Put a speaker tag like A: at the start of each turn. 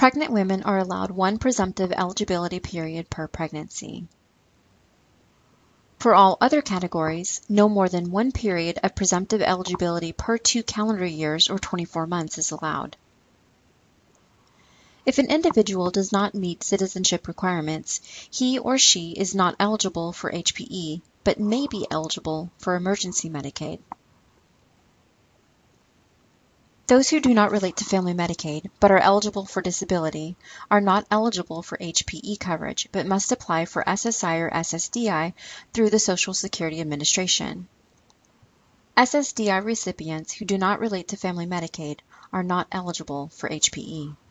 A: Pregnant women are allowed one presumptive eligibility period per pregnancy. For all other categories, no more than one period of presumptive eligibility per 2 calendar years or 24 months is allowed. If an individual does not meet citizenship requirements, he or she is not eligible for HPE, but may be eligible for emergency Medicaid. Those who do not relate to Family Medicaid, but are eligible for disability, are not eligible for HPE coverage, but must apply for SSI or SSDI through the Social Security Administration. SSDI recipients who do not relate to Family Medicaid are not eligible for HPE.